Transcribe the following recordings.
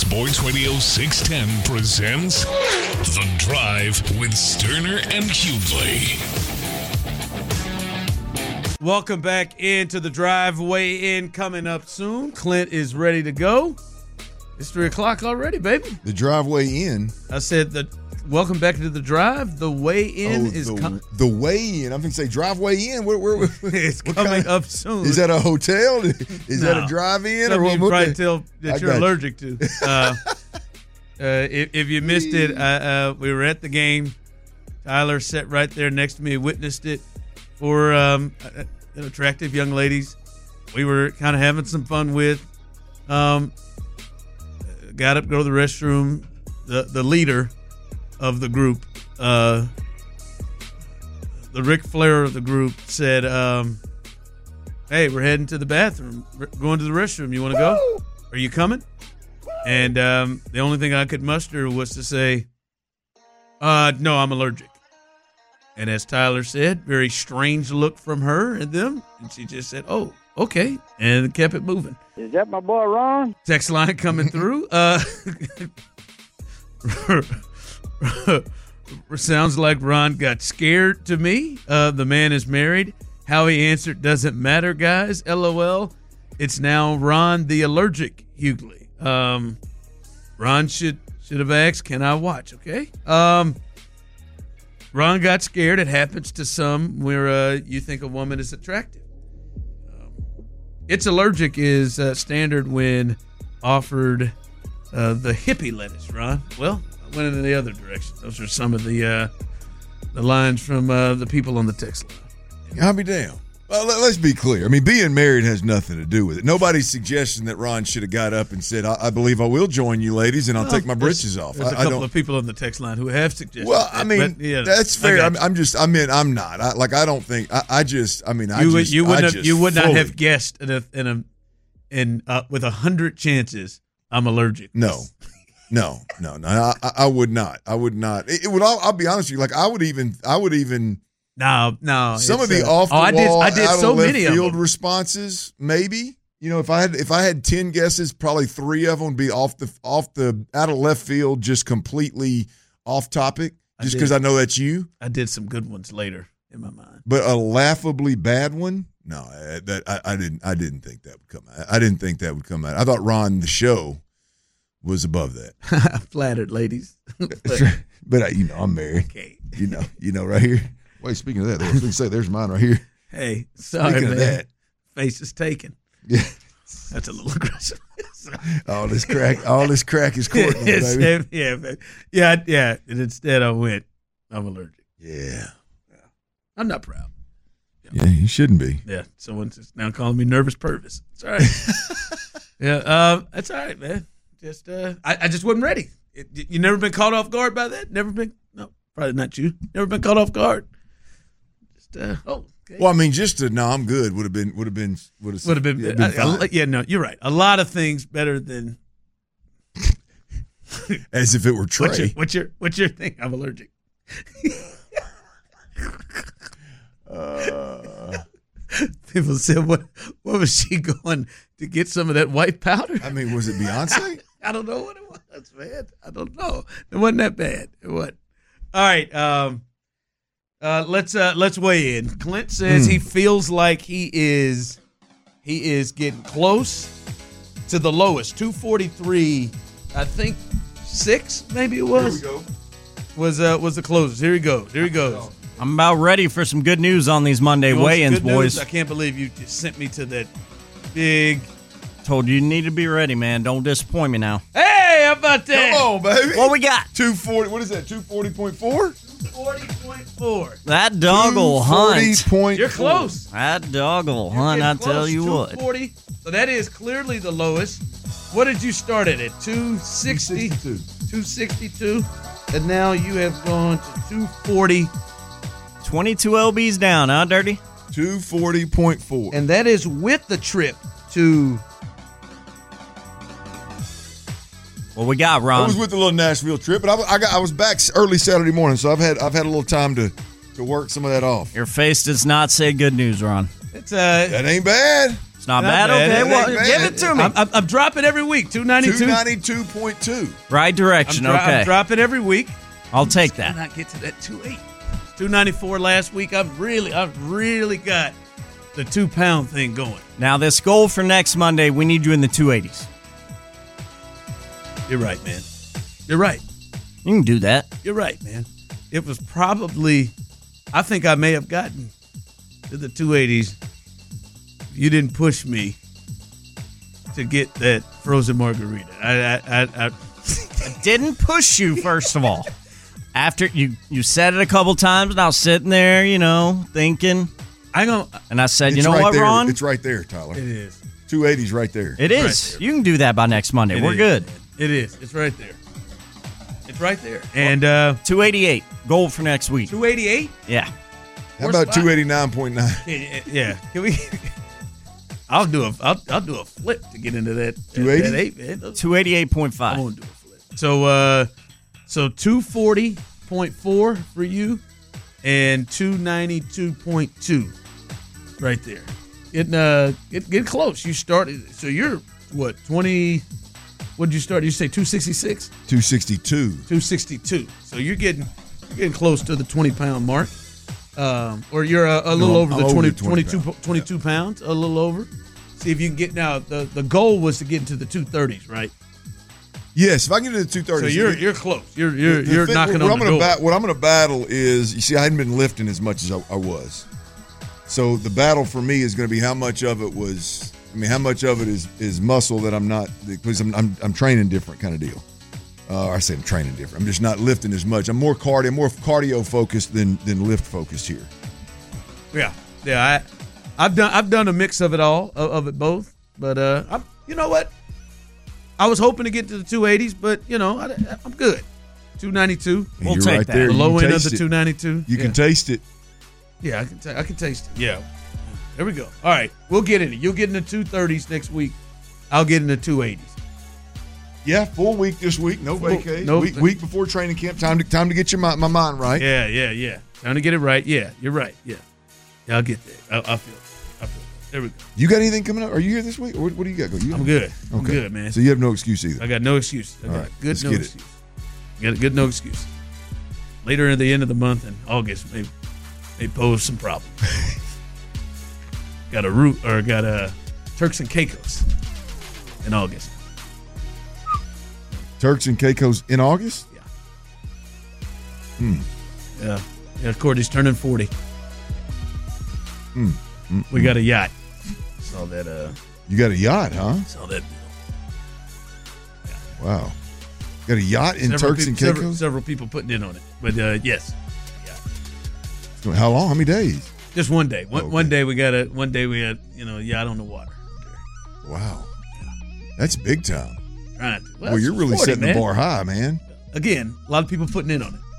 Sports Radio 610 presents The Drive with Sterner and Hughley. Welcome back into The Drive. Weigh in coming up soon. Clint is ready to go. It's 3 o'clock already, baby. The drive weigh in. I said that. Welcome back to The Drive. The weigh-in is coming. The weigh-in. I'm going to say drive weigh-in. It's coming up soon. Is that a hotel? Is that a drive-in? Something you probably tell that you're allergic to. If you missed it, we were at the game. Tyler sat right there next to me, witnessed it for attractive young ladies. We were kind of having some fun with. Got up, go to the restroom. The leader of the group, the Ric Flair of the group said, hey, we're heading to the bathroom. We're going to the restroom. You want to go? Are you coming? And the only thing I could muster was to say, no, I'm allergic. And as Tyler said, very strange look from her and them. And she just said, oh, okay. And kept it moving. Is that my boy Ron? Text line coming through. Sounds like Ron got scared to me. The man is married. How he answered doesn't matter, guys. LOL. It's now Ron the allergic Hughley. Ron should have asked, can I watch? Okay. Ron got scared. It happens to some where you think a woman is attractive. It's allergic is standard when offered the hippie lettuce, Ron. Well, went in the other direction. Those are some of the lines from the people on the text line. I'll be damned. Well, let's be clear. I mean, being married has nothing to do with it. Nobody's suggesting that Ron should have got up and said, I believe I will join you ladies, and I'll take my britches off. There's a couple of people on the text line who have suggested Well, I mean, but, yeah, that's fair. I'm not. I don't think. You would not have guessed with 100 chances I'm allergic. No. I would not. It would. I'll be honest with you. Like I would even. No. Some of the off the wall, I did out so of left many of field them. responses. Maybe if I had 10 guesses, probably 3 of them would be off the out of left field, just completely off topic. Just because I know that's you. I did some good ones later in my mind, but a laughably bad one. No, I didn't think that would come out. I didn't think that would come out. I thought Ron the show was above that. Flattered, ladies. but I'm married. Okay. You know, right here. Wait, speaking of that, I was going to say, there's mine right here. Hey, sorry, speaking man. of that, face is taken. Yeah, that's a little aggressive. all this crack is courting, baby. Yeah. And instead, I went, I'm allergic. Yeah. I'm not proud. Yeah, you shouldn't be. Yeah, someone's now calling me nervous Purvis. It's all right. Yeah, that's all right, man. Just I just wasn't ready. You never been caught off guard by that? Never been? No, probably not you. Never been caught off guard? Just okay. Well, I mean, just to I'm good would have been fine. Yeah, no, you're right. A lot of things better than as if it were Trey. What's your thing? I'm allergic. People said, what was she going to get some of that white powder? I mean, was it Beyonce? I don't know what it was, man. I don't know. It wasn't that bad. It wasn't. All right. Let's weigh in. Clint says he feels like he is getting close to the lowest. 243, I think 6 maybe it was. Here we go. Was the closest. Here he goes. I'm about ready for some good news on these Monday weigh-ins, boys. I can't believe you just sent me to that big. Told you need to be ready, man. Don't disappoint me now. Hey, how about that? Come on, baby. What we got? 240. What is that? 240.4? 240.4. That dog'll hunt. 240.4. You're close. That dog'll hunt, I tell you what. 240. So that is clearly the lowest. What did you start at? 260? 262. And now you have gone to 240. 22 lbs down, huh, Dirty? 240.4. And that is with the trip to... What we got, Ron? I was with the little Nashville trip, but I was back early Saturday morning, so I've had a little time to work some of that off. Your face does not say good news, Ron. It's that ain't bad. It's It's not bad. Okay, well, give it to me. I'm dropping every week. 292. 292.2. Right direction. I'm dropping every week. I'll take that. Not get to that 280. 294 last week. I've really got the 2-pound thing going. Now, this goal for next Monday, we need you in the 280s. You're right, man. You're right. You can do that. You're right, man. It was probably, I think I may have gotten to the 280s if you didn't push me to get that frozen margarita. I didn't push you, first of all. After you said it a couple times, and I was sitting there, thinking. And I said, you know what, there. Ron? It's right there, Tyler. It is. 280's right there. It is. Right, you can do that by next Monday. We're good. It is. It's right there. It's right there. And 288 goal for next week. 288? Yeah. How about 289.9? Yeah. Can we? I'll do a flip to get into that 280. 288.5. I won't do a flip. So 240.4 for you, and 292.2 right there. Get close. You started. So you're what 20? What did you start? Did you say 266? 262. 262. So you're getting close to the 20-pound mark. Or you're a little over the 22 pounds, a little over. See if you can get now. The goal was to get into the 230s, right? Yes, if I can get into the 230s. So you're close. You're knocking on the door. What I'm going to battle is, you see, I hadn't been lifting as much as I was. So the battle for me is going to be how much of it is muscle that I'm not, because I'm training different kind of deal. I say I'm training different. I'm just not lifting as much. I'm more cardio focused than lift focused here. Yeah. I've done a mix of it all, of it both. But you know what? I was hoping to get to the 280s, but I'm good. 292. We'll take that. There. The low end of the 292. You can taste it. Yeah, I can taste it. Yeah. There we go. All right, we'll get in it. You'll get in the 230s next week. I'll get in the 280s. Yeah, full week this week. No vacation. Week before training camp. Time to get my mind right. Yeah. Time to get it right. Yeah, you're right. Yeah, I'll get there. I feel it. There we go. You got anything coming up? Are you here this week? Or what do you got going? I'm good. Okay. I'm good, man. So you have no excuse either. I got no excuse. I got right, good no excuse. Got a good no excuse. Later at the end of the month in August, may pose some problems. got a Turks and Caicos in August. Turks and Caicos in August? Yeah. Yeah, Courtney's turning 40. We got a yacht. Saw that. You got a yacht, huh? Saw that. Yeah. Wow. Got a yacht in Turks and Caicos? Several people putting in on it. But yes. Yeah. How long? How many days? Just one day. One day we had a yacht on the water. Wow. Yeah. That's big time. Trying to. Well, you're really 40, setting the bar high, man. Again, a lot of people putting in on it.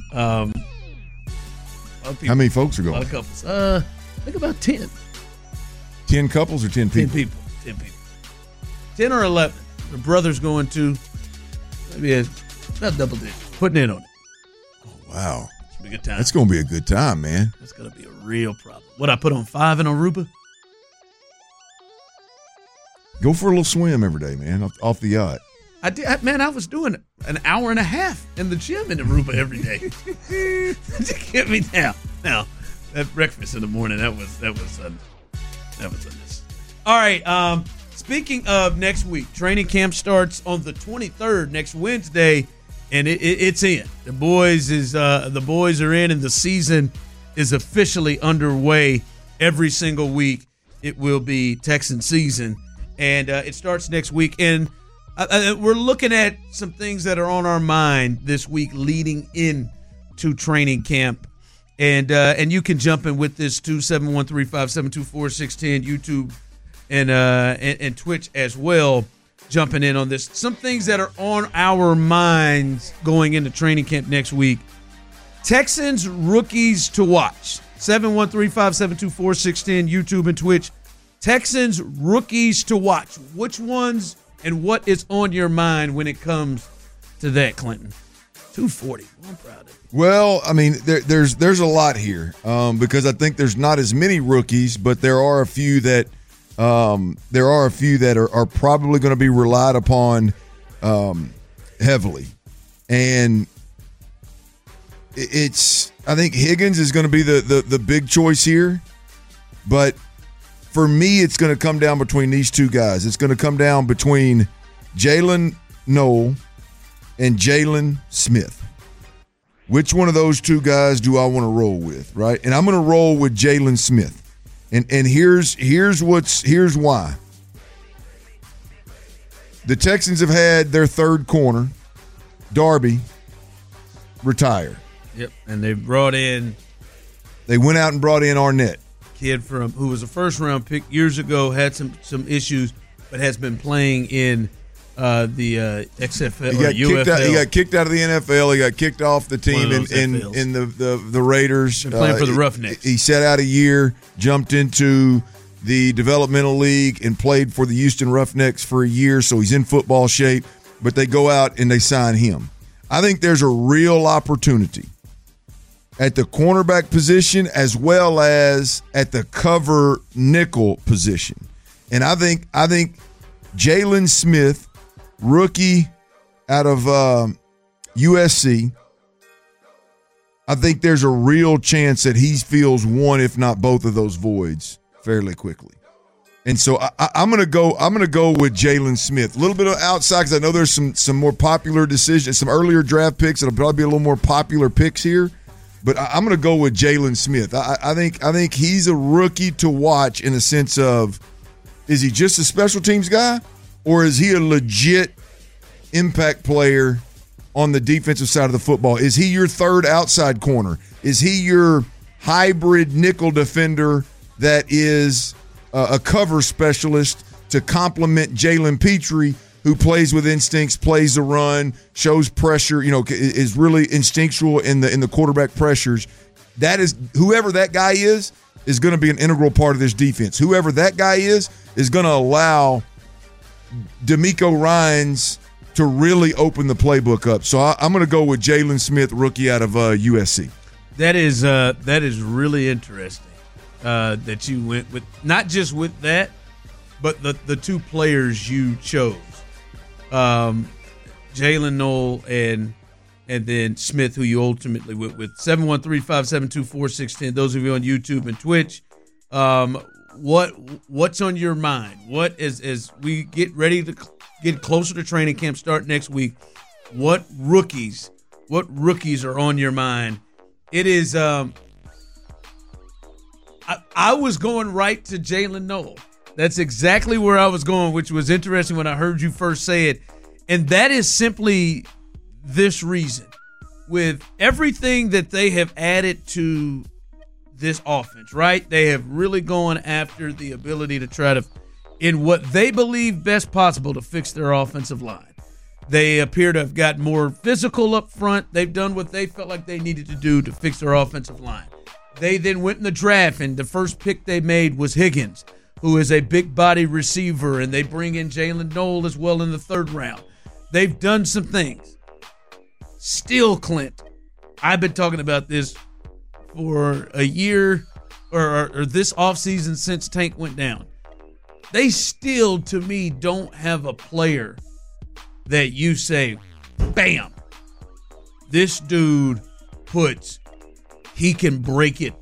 How many folks are going? A lot of couples. I think about 10. 10 couples or 10 people? 10 people. 10 or 11. The brother's going to maybe about double digit. Putting in on it. Oh, wow. It's be a good time. That's going to be a good time, man. That's going to be a real problem. What, I put on 5 in Aruba? Go for a little swim every day, man, off the yacht. I did, man. I was doing an hour and a half in the gym in Aruba every day. Get me down. Now, that breakfast in the morning, that was unnecessary. All right. Speaking of next week, training camp starts on the 23rd, next Wednesday, and it's in. The boys are in, and the season is officially underway. Every single week, it will be Texan season, and it starts next week. And we're looking at some things that are on our mind this week leading in to training camp. And you can jump in with this too, 713-572-4610, YouTube and Twitch as well, jumping in on this. Some things that are on our minds going into training camp next week. Texans rookies to watch. 713-572-4610, YouTube and Twitch. Texans rookies to watch. Which ones and what is on your mind when it comes to that, Clinton? 240. Well, I'm proud of it. Well, I mean, there's a lot here because I think there's not as many rookies, but there are a few that There are a few that are probably going to be relied upon heavily. And I think Higgins is going to be the big choice here. But for me, it's going to come down between these two guys. It's going to come down between Jalen Noel and Jalen Smith. Which one of those two guys do I want to roll with, right? And I'm going to roll with Jalen Smith. And here's why. The Texans have had their third corner, Darby, retire. Yep, and they went out and brought in Arnett, kid who was a first-round pick years ago, had some issues, but has been playing in the XFL or UFL. He got kicked out of the NFL. He got kicked off the team in the Raiders. Been playing for the Roughnecks. He sat out a year, jumped into the developmental league, and played for the Houston Roughnecks for a year, so he's in football shape. But they go out and they sign him. I think there's a real opportunity at the cornerback position as well as at the cover nickel position. And I think Jalen Smith, rookie out of USC, I think there's a real chance that he fills one, if not both of those voids fairly quickly. And so I'm gonna go with Jalen Smith. A little bit of outside because I know there's some more popular decisions, some earlier draft picks that'll probably be a little more popular picks here. But I'm gonna go with Jalen Smith. I think he's a rookie to watch in the sense of, is he just a special teams guy, or is he a legit impact player on the defensive side of the football? Is he your third outside corner? Is he your hybrid nickel defender that is a cover specialist to complement Jalen Petrie, who plays with instincts, plays the run, shows pressure, is really instinctual in the quarterback pressures? That is, whoever that guy is going to be an integral part of this defense. Whoever that guy is going to allow D'Amico Ryans to really open the playbook up. So I'm going to go with Jalen Smith, rookie out of USC. That is really interesting that you went with, not just with that, but the two players you chose, Jalen Noel and then Smith, who you ultimately went with. 713-572-4610. Those of you on YouTube and Twitch, what's on your mind? What as we get ready to get closer to training camp start next week, what rookies are on your mind? It is I was going right to Jalen Noel. That's exactly where I was going, which was interesting when I heard you first say it. And that is simply this reason. With everything that they have added to this offense, right? They have really gone after the ability to try to, in what they believe best possible, to fix their offensive line. They appear to have got more physical up front. They've done what they felt like they needed to do to fix their offensive line. They then went in the draft, and the first pick they made was Higgins, who is a big body receiver, and they bring in Jalen Noel as well in the third round. They've done some things. Still, Clint, I've been talking about this for a year or this offseason since Tank went down. They still, to me, don't have a player that you say, bam, this dude he can break it,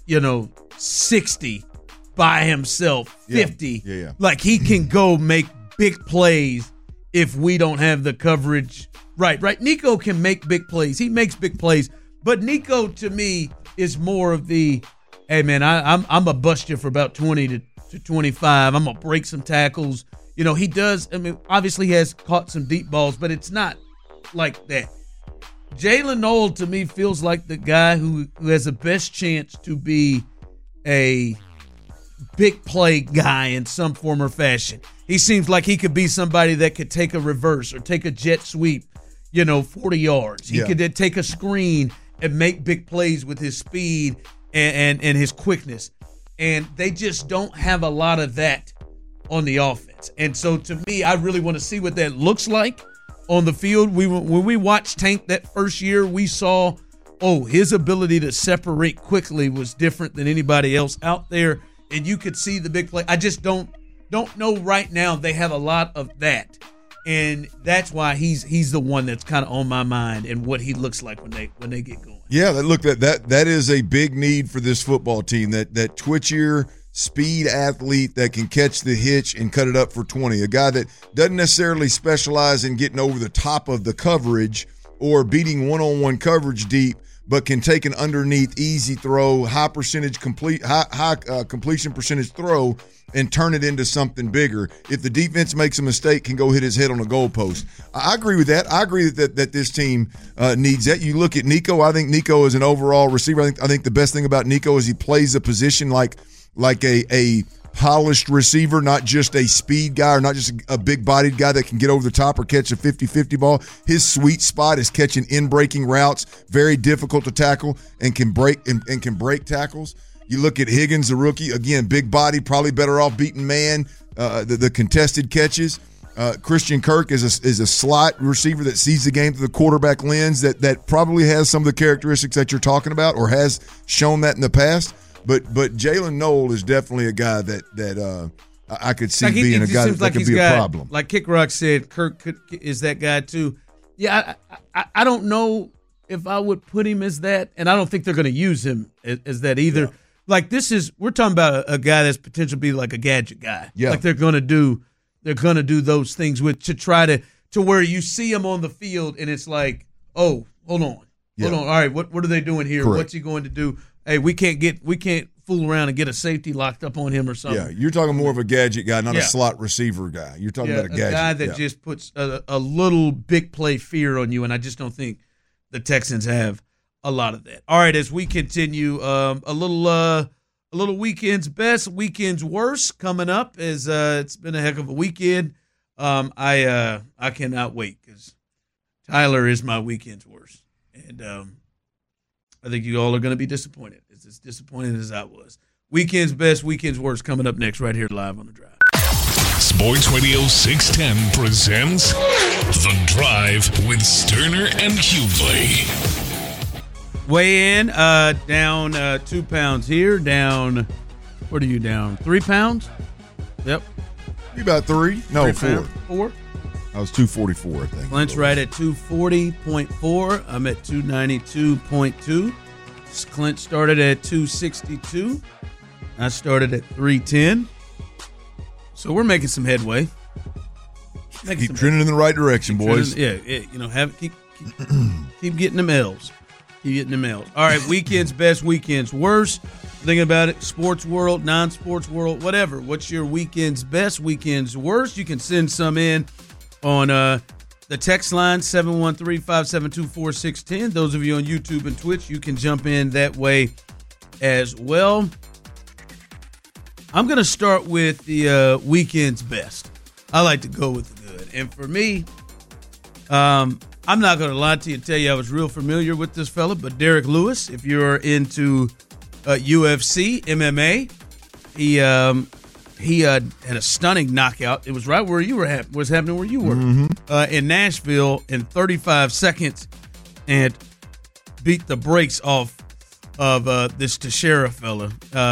60 by himself, 50. Yeah. Like he can go make big plays if we don't have the coverage. Right. Nico can make big plays. He makes big plays. But Nico, to me, is more of the, hey, man, I'm going to bust you for about 20 to 25. I'm going to break some tackles. He does. I mean, obviously he has caught some deep balls, but it's not like that. Jalen Noel, to me, feels like the guy who has the best chance to be a big play guy in some form or fashion. He seems like he could be somebody that could take a reverse or take a jet sweep, 40 yards. He could then take a screen and make big plays with his speed and his quickness. And they just don't have a lot of that on the offense. And so, to me, I really want to see what that looks like on the field. When we watched Tank that first year, we saw, his ability to separate quickly was different than anybody else out there, and you could see the big play. I just don't don't know right now. They have a lot of that, and that's why he's the one that's kind of on my mind and what he looks like when they get going. Yeah, that is a big need for this football team. That twitchier speed athlete that can catch the hitch and cut it up for 20. A guy that doesn't necessarily specialize in getting over the top of the coverage or beating one-on-one coverage deep, but can take an underneath easy throw, high completion percentage throw and turn it into something bigger. If the defense makes a mistake, can go hit his head on a goalpost. I agree with that. I agree that this team needs that. You look at Nico. I think Nico is an overall receiver. I think the best thing about Nico is he plays a position like a polished receiver, not just a speed guy or not just a big-bodied guy that can get over the top or catch a 50-50 ball. His sweet spot is catching in-breaking routes, very difficult to tackle, and can break tackles. You look at Higgins, the rookie, again, big body, probably better off beating man, the contested catches. Christian Kirk is a slot receiver that sees the game through the quarterback lens that probably has some of the characteristics that you're talking about or has shown that in the past. But Jalen Noel is definitely a guy that I could see being a guy that could be a problem. Like Kick Rock said, Kirk is that guy too. Yeah, I don't know if I would put him as that, and I don't think they're going to use him as that either. Yeah. Like we're talking about a guy that's potentially be like a gadget guy. Yeah. Like they're going to do those things to try to where you see him on the field and it's like, oh, hold on. All right, what are they doing here? Correct. What's he going to do? Hey, we can't fool around and get a safety locked up on him or something. Yeah, you're talking more of a gadget guy, not a slot receiver guy. You're talking about a gadget guy that just puts a little big play fear on you, and I just don't think the Texans have a lot of that. All right, as we continue, a little weekend's best, weekend's worst coming up. As it's been a heck of a weekend. I cannot wait because Tyler is my weekend's worst, and I think you all are going to be disappointed. It's as disappointed as I was. Weekend's best, weekend's worst coming up next right here live on The Drive. Sports Radio 610 presents The Drive with Sterner and Hughley. Weigh in, down 2 pounds here, down, what are you down, 3 pounds? Yep. You about 3? No, 4. 4? I was 244, I think. Clint's right at 240.4. I'm at 292.2. Clint started at 262. I started at 310. So we're making some headway. Keep trending in the right direction, boys. Keep getting them L's. Keep getting them L's. All right, weekend's best, weekend's worst. Thinking about it, sports world, non-sports world, whatever. What's your weekend's best, weekend's worst? You can send some in on the text line, 713-572-4610. Those of you on YouTube and Twitch, you can jump in that way as well. I'm going to start with the weekend's best. I like to go with the good. And for me, I'm not going to lie to you and tell you I was real familiar with this fella, but Derek Lewis, if you're into UFC, MMA, he had a stunning knockout. It was right where you were was happening where you were in Nashville in 35 seconds and beat the brakes off of this Teixeira fella.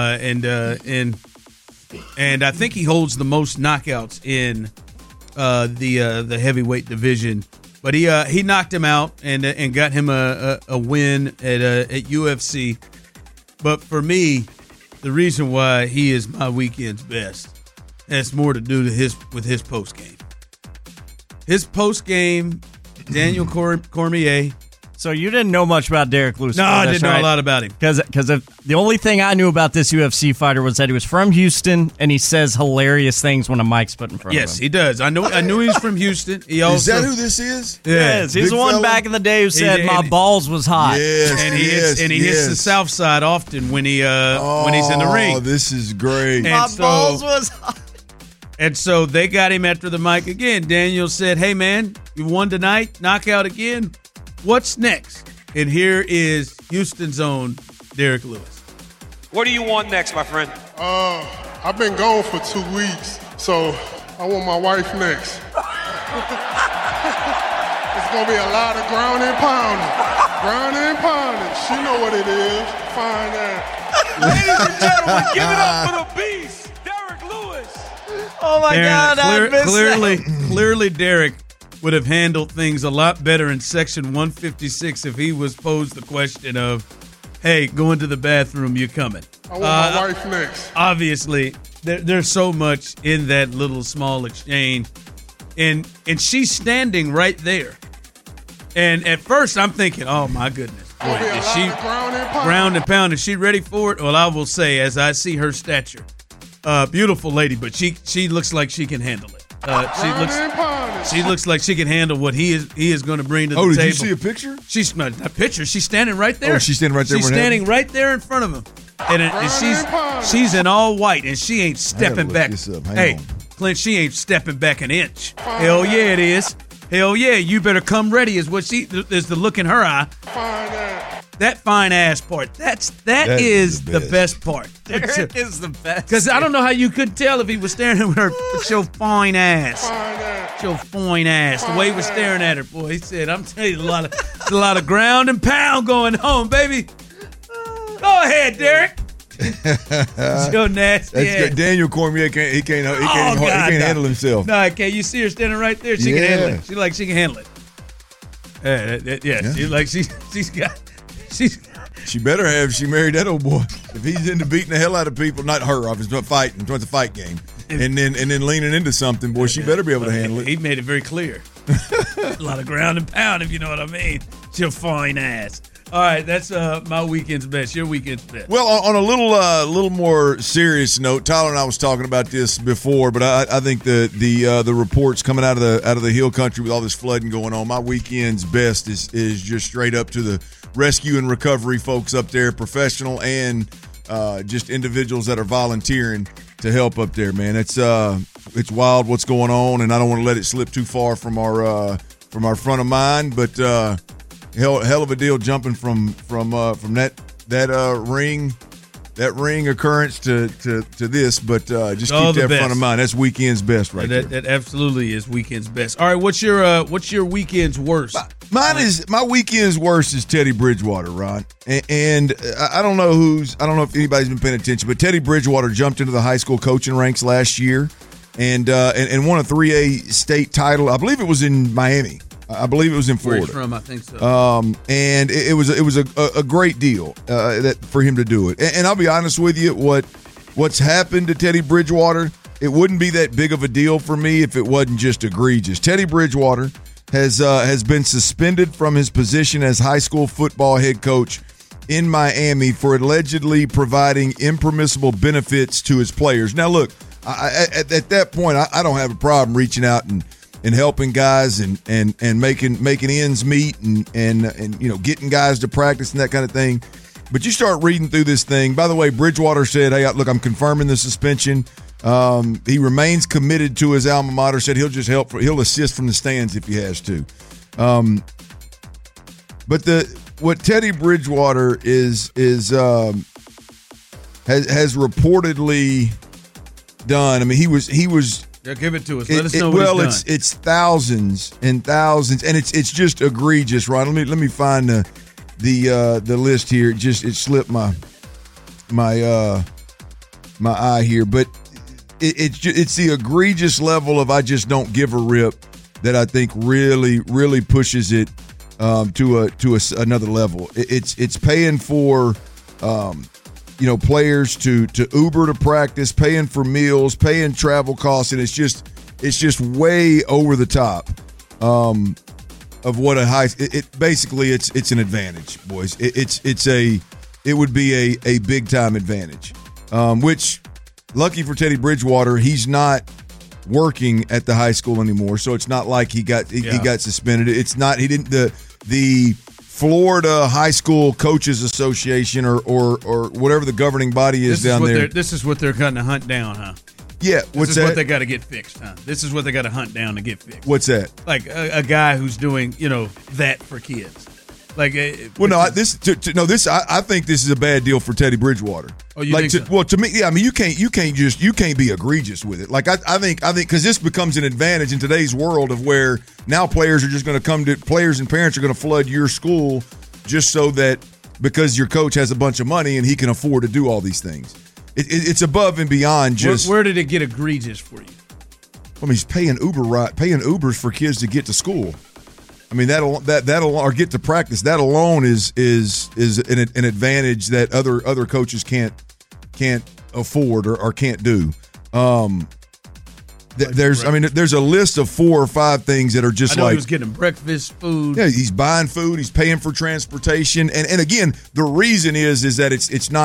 And I think he holds the most knockouts in the heavyweight division. But he knocked him out and got him a win at UFC. But for me, the reason why he is my weekend's best has more to do with his post game. His post game, Daniel Cormier. So you didn't know much about Derek Lewis? No, I didn't know a lot about him. Because the only thing I knew about this UFC fighter was that he was from Houston, and he says hilarious things when a mic's put in front of him. Yes, he does. I knew he's from Houston. He also, is that who this is? Yes, he's the one back in the day who said my balls was hot. Yes, and he hits the South Side often when he's in the ring. Oh, this is great. My balls was hot. And so they got him after the mic again. Daniel said, "Hey man, you won tonight, knockout again. What's next?" And here is Houston's own Derek Lewis. What do you want next, my friend? I've been gone for 2 weeks, so I want my wife next. It's gonna be a lot of ground and pounding. She know what it is. Fine ass. Ladies and gentlemen, give it up for the beast, Derek Lewis. Oh my God! I missed Clearly, Derek would have handled things a lot better in Section 156 if he was posed the question of, "Hey, going to the bathroom, you coming?" I want my wife next. Obviously, there's so much in that little small exchange, and she's standing right there. And at first, I'm thinking, "Oh my goodness, boy, is she ground and pound? Is she ready for it?" Well, I will say, as I see her stature, beautiful lady, but she looks like she can handle it. She looks like she can handle what he is going to bring to the table. Oh, did you see a picture? She's not a picture. She's standing right there. Oh, she's standing right there. She's standing right there in front of him, and she's in all white, and she ain't stepping back. Hey, Clint, she ain't stepping back an inch. Hell yeah, it is. Hell yeah, you better come ready. Is the look in her eye. That fine ass part. That is the best part. Derek is the best. Because I don't know how you couldn't tell if he was staring at her. It's your fine ass. It's your fine ass. The way he was staring at her, boy. He said, "I'm telling you, a lot of ground and pound going on, baby." Go ahead, Derek. So nasty. That's good. Daniel Cormier can't handle himself. No, I can't. You see her standing right there. She can handle it. She can handle it. She better have. She married that old boy. If he's into beating the hell out of people, not her, obviously, but fighting, it's a fight game, and then leaning into something, boy, she better be able to handle it. He made it very clear. A lot of ground and pound, if you know what I mean. It's your fine ass. All right, that's my weekend's best. Your weekend's best. Well, on a little more serious note, Tyler and I was talking about this before, but I think the reports coming out of the hill country with all this flooding going on, my weekend's best is just straight up to the rescue and recovery folks up there, professional and just individuals that are volunteering to help up there. Man, it's wild what's going on, and I don't want to let it slip too far from our front of mind, but. Hell of a deal jumping from that ring occurrence to this, but just keep that front of mind. That's weekend's best right there. That absolutely is weekend's best. All right, what's your weekend's worst? My weekend's worst is Teddy Bridgewater, Ron. And I don't know if anybody's been paying attention, but Teddy Bridgewater jumped into the high school coaching ranks last year and won a 3A state title. I believe it was in Miami. I believe it was in Florida. Where he's from, I think so. And it was a great deal that for him to do it. And I'll be honest with you, what's happened to Teddy Bridgewater, it wouldn't be that big of a deal for me if it wasn't just egregious. Teddy Bridgewater has been suspended from his position as high school football head coach in Miami for allegedly providing impermissible benefits to his players. Now, look, at that point, I don't have a problem reaching out and helping guys and making ends meet and you know getting guys to practice and that kind of thing. But you start reading through this thing. By the way, Bridgewater said, "Hey, look, I'm confirming the suspension. He remains committed to his alma mater. Said he'll just he'll assist from the stands if he has to." But what Teddy Bridgewater has reportedly done. I mean, he was. Yeah, give it to us. Let us know what he's done. It's thousands and thousands, and it's just egregious, Ron. Let me find the list here. It slipped my eye here, but it's the egregious level of I just don't give a rip that I think really pushes it to another level. It's paying for. Players to Uber to practice, paying for meals, paying travel costs, and it's just way over the top of what a high. Basically it's an advantage, boys. It would be a big time advantage. Which, lucky for Teddy Bridgewater, he's not working at the high school anymore, so it's not like he got suspended. It's not the Florida High School Coaches Association or whatever the governing body is down there. This is what they're going to hunt down, huh? Yeah, This is what they got to get fixed, huh? This is what they got to hunt down to get fixed. What's that? Like a guy who's doing, that for kids. Like, I think this is a bad deal for Teddy Bridgewater. Oh, you think so? Well, to me, yeah. I mean, you can't be egregious with it. Like, I think because this becomes an advantage in today's world of where now players are just going to players and parents are going to flood your school just so that because your coach has a bunch of money and he can afford to do all these things. It's above and beyond just. Where did it get egregious for you? I mean, he's paying Ubers for kids to get to school. I mean, that'll or get to practice. That alone is an advantage that other coaches can't afford or can't do. There's a list of 4 or 5 things that are just like he was getting breakfast food. Yeah, he's buying food. He's paying for transportation, and again, the reason is that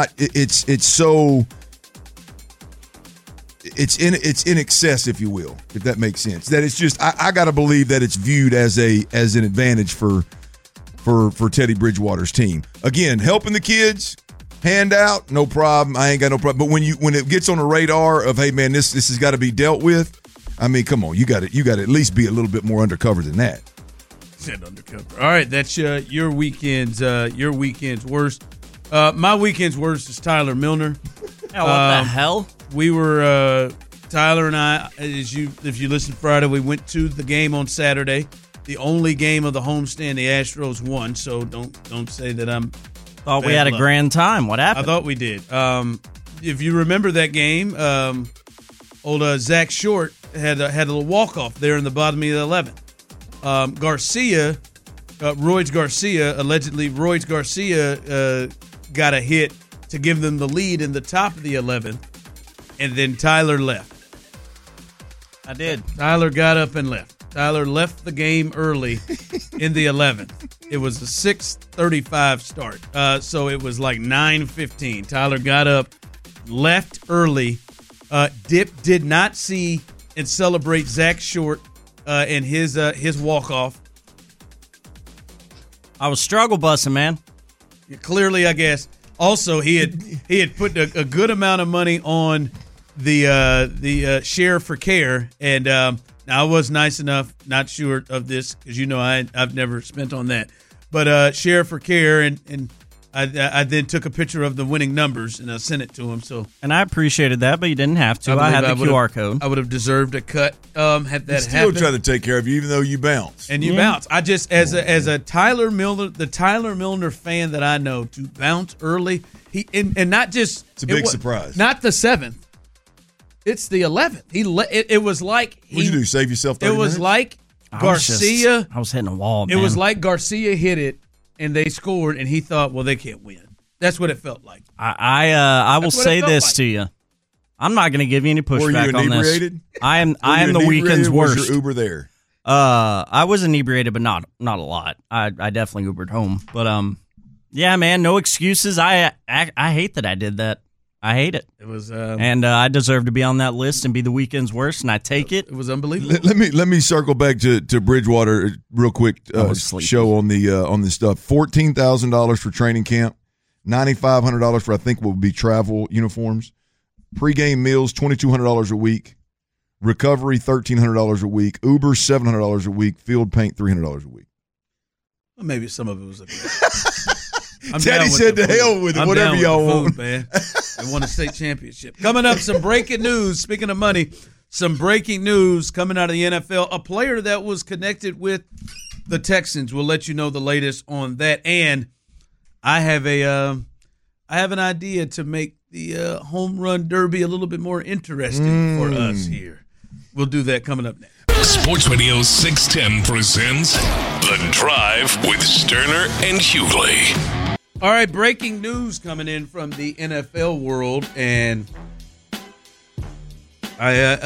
it's in excess, if you will, if that makes sense. That it's just I got to believe that it's viewed as an advantage for Teddy Bridgewater's team. Again, helping the kids, handout, no problem. I ain't got no problem. But when it gets on the radar of, hey man, this has got to be dealt with. I mean, come on, you got to at least be a little bit more undercover than that. Said undercover. All right, that's your weekend's worst. My weekend's worst is Tyler Milner. Yeah, what the hell? We were Tyler and I. If you listened Friday, we went to the game on Saturday, the only game of the homestand. The Astros won, so don't say that I'm. Thought we had a grand time. What happened? I thought we did. If you remember that game, old Zach Short had a little walk-off there in the bottom of the 11th. Royce Garcia got a hit to give them the lead in the top of the 11th, and then Tyler left. I did. Tyler got up and left. Tyler left the game early in the 11th. It was a 6:35 start, so it was like 9:15. Tyler got up, left early. Did not see and celebrate Zach Short and his walk-off. I was struggle bussing, man. Clearly, I guess. Also, he had put a good amount of money on the Share for Care, and now I was nice enough, not sure of this because I've never spent on that, but Share for Care, and I then took a picture of the winning numbers and I sent it to him. And I appreciated that, but you didn't have to. I had the QR code. I would have deserved a cut. Had that still happened. Try to take care of you, even though you bounce. And you bounce. I just as a Tyler Milner, the Tyler Milner fan that I know, to bounce early. And not just it's a big surprise. Not the 7th. It's the 11th. It was like what'd you do? Save yourself 30 minutes? It was like Garcia. I was hitting a wall, man. It was like Garcia hit it and they scored, and he thought, well, they can't win. That's what it felt like. I will say this to you. I'm not going to give you any pushback on this. I am the weekend's worst. Was your Uber there? I was inebriated, but not a lot. I definitely Ubered home. But yeah, man, no excuses. I hate that I did that. I hate it. It was, and I deserve to be on that list and be the weekend's worst, and I take it. It was unbelievable. Let me circle back to Bridgewater real quick. Show on this stuff. $14,000 for training camp, $9,500 for I think what would be travel uniforms, pregame meals $2,200 a week, recovery $1,300 a week, Uber $700 a week, field paint $300 a week. Well, maybe some of it was. Teddy said to hell with it. Whatever y'all want, man. They won a state championship. Coming up, some breaking news. Speaking of money, some breaking news coming out of the NFL. A player that was connected with the Texans. We'll let you know the latest on that. And I have an idea to make the home run derby a little bit more interesting for us here. We'll do that coming up next. Sports Radio 610 presents The Drive with Sterner and Hughley. All right, breaking news coming in from the NFL world, and I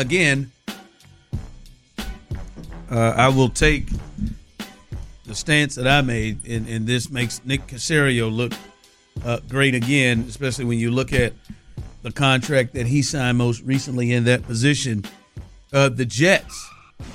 will take the stance that I made, and this makes Nick Caserio look great again, especially when you look at the contract that he signed most recently in that position. The Jets,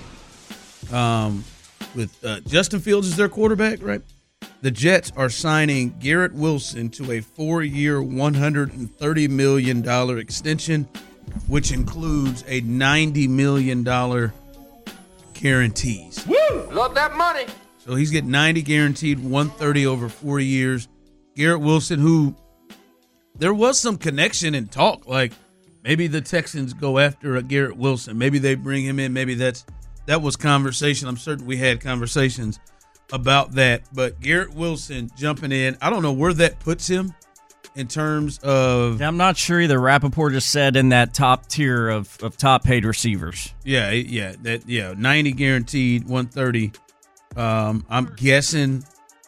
with Justin Fields as their quarterback, right? The Jets are signing Garrett Wilson to a 4-year, $130 million extension, which includes a $90 million guarantees. Woo! Love that money. So he's getting 90 guaranteed, 130 over 4 years. Garrett Wilson, who there was some connection and talk, like maybe the Texans go after a Garrett Wilson. Maybe they bring him in. Maybe that was conversation. I'm certain we had conversations about that. But Garrett Wilson jumping in, I don't know where that puts him in terms of. Yeah, I'm not sure either. Rappaport just said in that top tier of top paid receivers. Yeah, 90 guaranteed, 130. I'm guessing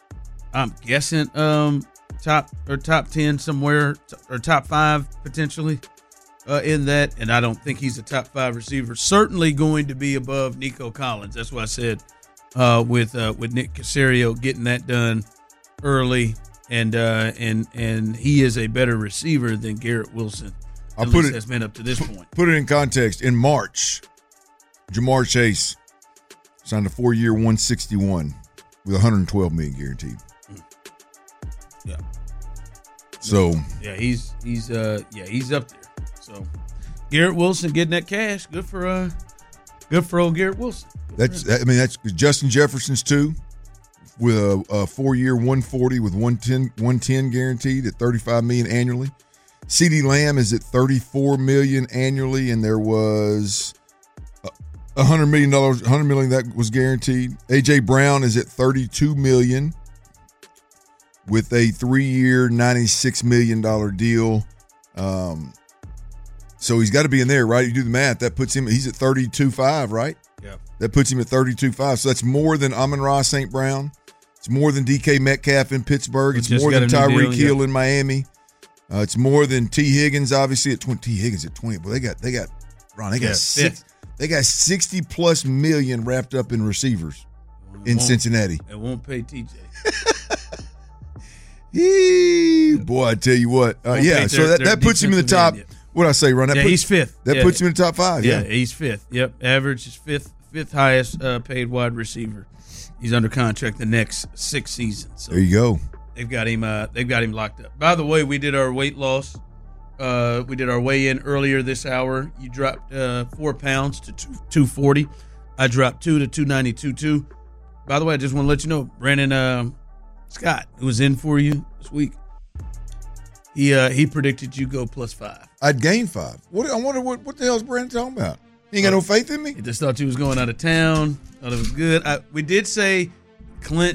top 10 somewhere, or top 5 potentially in that, and I don't think he's a top 5 receiver. Certainly going to be above Nico Collins. That's what I said with Nick Caserio getting that done early, and he is a better receiver than Garrett Wilson. Has been up to this point. Put it in context. In March, Jamar Chase signed a 4-year, 161 with 112 million guaranteed. Yeah. So yeah, he's up there. So Garrett Wilson getting that cash, good for old Garrett Wilson. That's Justin Jefferson's too, with a 4-year, 140 with 110 guaranteed at $35 million annually. CeeDee Lamb is at $34 million annually, and there was $100 million that was guaranteed. AJ Brown is at $32 million with a 3-year, $96 million deal. So he's got to be in there, right? You do the math. That puts him. He's at 32.5, right? Yeah. That puts him at 32.5. So that's more than Amon-Ra St. Brown. It's more than DK Metcalf in Pittsburgh. It's more than Tyreek Hill in Miami. It's more than T. Higgins, obviously, at 20. T. Higgins at 20. But they got six. They got 60+ million wrapped up in receivers in Cincinnati. It won't pay TJ. Boy, I tell you what. So that puts him in the top. What did I say, Ron? He's fifth. That puts him in the top 5. Yeah, he's fifth. Yep, average is fifth highest paid wide receiver. He's under contract the next 6 seasons. So there you go. They've got him locked up. By the way, we did our weight loss. We did our weigh-in earlier this hour. You dropped 4 pounds to 240. I dropped 2 to 292.2. By the way, I just want to let you know, Brandon Scott, who was in for you this week, he predicted you go +5. I'd gain 5. I wonder what the hell is Brandon talking about? He ain't got no faith in me? He just thought you was going out of town. Thought it was good. We did say, Clint,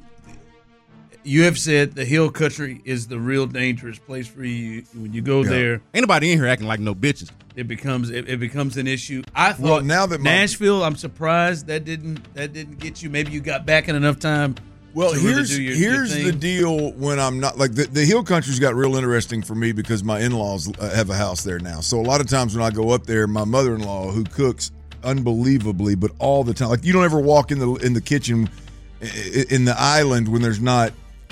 you have said the hill country is the real dangerous place for you. When you go there, ain't nobody in here acting like no bitches. It becomes an issue. I thought now that Nashville, I'm surprised that didn't get you. Maybe you got back in enough time. Well, here's the deal. When I'm not like the hill country's got real interesting for me because my in-laws have a house there now. So a lot of times when I go up there, my mother-in-law, who cooks unbelievably, but all the time, like you don't ever walk in the kitchen in the island when there's not.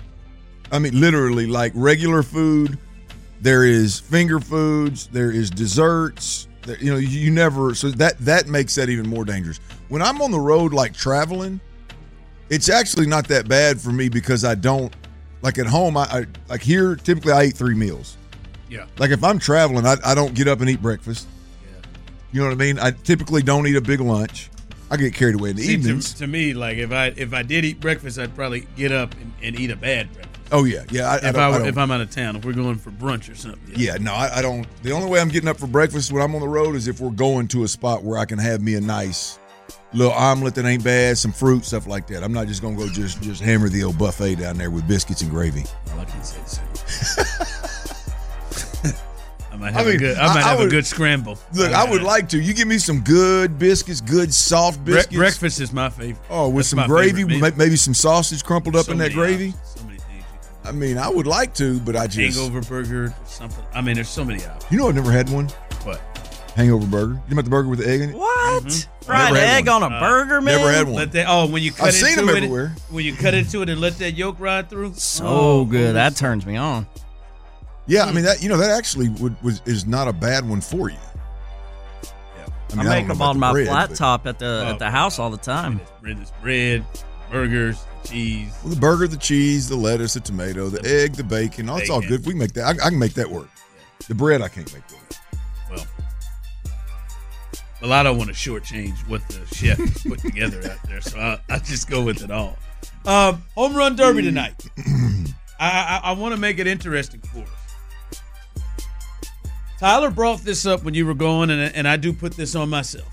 I mean, literally, like regular food. There is finger foods. There is desserts. You never. So that makes that even more dangerous. When I'm on the road, like traveling, it's actually not that bad for me because I don't like at home. I like here. Typically, I eat 3 meals. Yeah. Like if I'm traveling, I don't get up and eat breakfast. Yeah. You know what I mean? I typically don't eat a big lunch. I get carried away in the evenings. To me, like if I did eat breakfast, I'd probably get up and eat a bad breakfast. Oh yeah. If I'm out of town, if we're going for brunch or something. Yeah, no, I don't. The only way I'm getting up for breakfast when I'm on the road is if we're going to a spot where I can have me a nice little omelet that ain't bad, some fruit, stuff like that. I'm not just gonna go just hammer the old buffet down there with biscuits and gravy. Well, I can't say the same. I might have a good scramble. Look, I would like to. You give me some good biscuits, good soft biscuits. Breakfast is my favorite. Oh, with some gravy, maybe some sausage crumpled up in that gravy. So many things. I mean, I would like to, but I just hangover burger, something. I mean, there's so many options. You know, I've never had one. What? Hangover burger. You about the burger with the egg in it? What? Mm-hmm. Fried egg on a burger, man? Never had one. When you cut I've seen them everywhere. When you cut into it and let that yolk ride through. So good. That turns me on. Yeah, I mean that actually is not a bad one for you. Yeah. I make them on my flat top at the house all the time. It's bread, burgers, cheese. Well, the burger, the cheese, the lettuce, the tomato, the egg, the bacon. It's all good. We can make that. I can make that work. Yeah. The bread I can't make work. Well, I don't want to shortchange what the chef put together out there, so I'll just go with it all. Home run derby tonight. I want to make it interesting for us. Tyler brought this up when you were going, and I do put this on myself.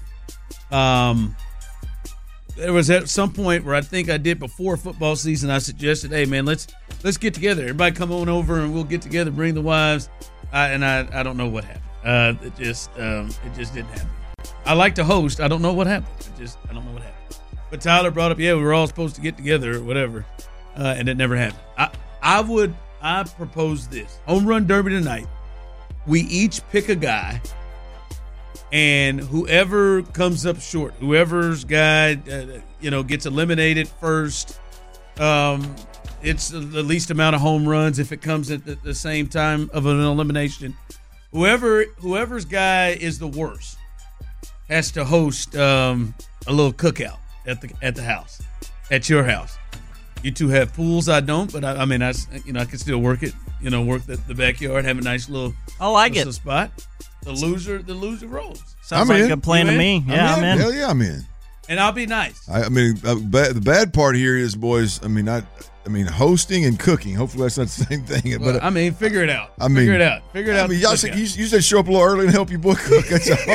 There was at some point where I think I did before football season, I suggested, hey, man, let's let's get together. Everybody come on over and we'll get together, bring the wives. I don't know what happened. It just didn't happen. I like to host. I don't know what happened. I don't know what happened. But Tyler brought up, we were all supposed to get together or whatever, and it never happened. I propose this. Home run derby tonight. We each pick a guy, and whoever comes up short, whoever's guy, gets eliminated first, it's the least amount of home runs if it comes at the same time of an elimination. Whoever's guy is the worst has to host a little cookout at the house, at your house. You two have pools. I don't, but I can still work it. Work the backyard, have a nice little spot. The loser rolls. Sounds like a good plan to me. Yeah, I'm in. Hell yeah, I'm in. And I'll be nice. The bad part here is, boys. Hosting and cooking. Hopefully that's not the same thing. Well, but figure it out. Figure it out. Y'all said, you said show up a little early and help your boy cook. That's all.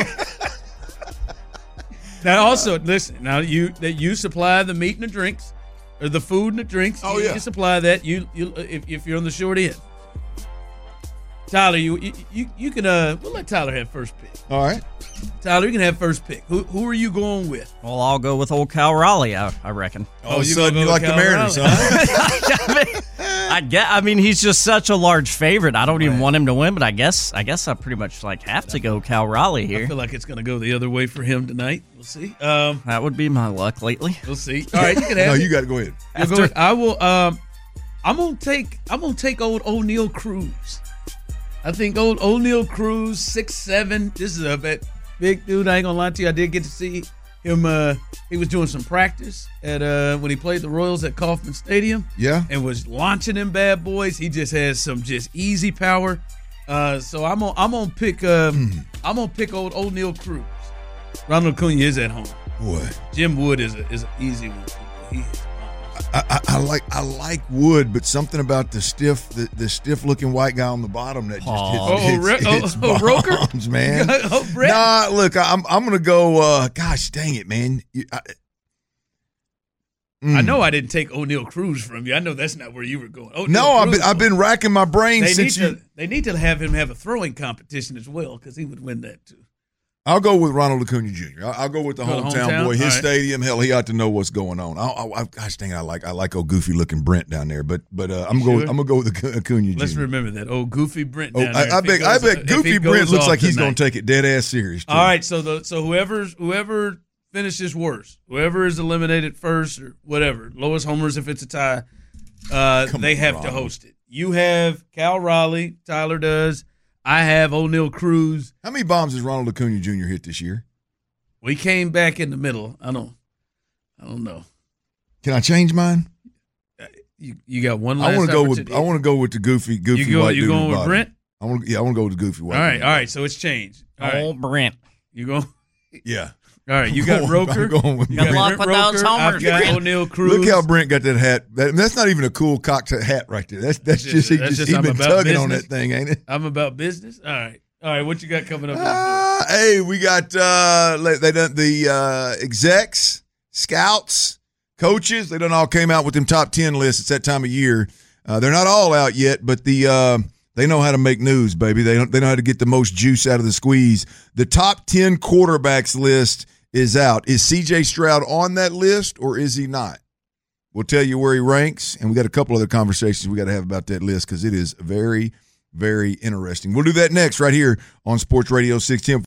Now, also, listen. Now, you supply the meat and the drinks, or the food and the drinks. Oh, you supply that. If you're on the short end. Tyler, you can we'll let Tyler have first pick. All right. Tyler, you can have first pick. Who are you going with? Well, I'll go with old Cal Raleigh, I reckon. All of a sudden, you like the Mariners, huh? He's just such a large favorite. I don't even want him to win, but I guess I pretty much have to go Cal Raleigh here. I feel like it's going to go the other way for him tonight. We'll see. That would be my luck lately. We'll see. All right, you can have. No, you got to go ahead. Go ahead. I will. I'm gonna take old O'Neal Cruz. I think old O'Neal Cruz, 6'7". This is a big dude. I ain't gonna lie to you. I did get to see him. He was doing some practice at when he played the Royals at Kauffman Stadium. Yeah, and was launching them bad boys. He just has some easy power. So I'm gonna pick old O'Neal Cruz. Ronald Acuna is at home. Boy, Jim Wood is an easy one. He is. I like Wood, but something about the stiff looking white guy on the bottom that just hits bombs, man. Nah, look, I'm gonna go. Gosh, dang it, man. I know I didn't take O'Neal Cruz from you. I know that's not where you were going. I've been racking my brain They need to have him have a throwing competition as well because he would win that too. I'll go with Ronald Acuna Jr. I'll go with the hometown boy. His stadium, hell, he ought to know what's going on. Gosh dang, I like old goofy looking Brent down there. But I'm gonna go with Acuna Jr. Let's remember that old goofy Brent down there. I bet Goofy Brent looks like he's gonna take it dead ass serious too. All right, so whoever finishes worst, whoever is eliminated first or whatever, lowest homers if it's a tie, they have to host it. You have Cal Raleigh, Tyler does. I have O'Neal Cruz. How many bombs has Ronald Acuna Jr. hit this year? We came back in the middle. I don't know. Can I change mine? You got one last opportunity. I want to go with the goofy white dude. You going with Brent? I want to go with the goofy white. All right. So it's changed. Old Brent. You go? Yeah. All right, you got Roker. Good luck with those homers. I've got O'Neal Cruz. Look how Brent got that hat. That's not even a cool cocked hat right there. He's been tugging on that thing, ain't it? I'm about business. All right. What you got coming up? Hey, we got they done the execs, scouts, coaches. They done all came out with them top 10 lists. It's that time of year. They're not all out yet, but they know how to make news, baby. They know how to get the most juice out of the squeeze. The top 10 quarterbacks list is out. Is C.J. Stroud on that list or is he not? We'll tell you where he ranks, and we got a couple other conversations we got to have about that list because it is very, very interesting. We'll do that next right here on Sports Radio 610.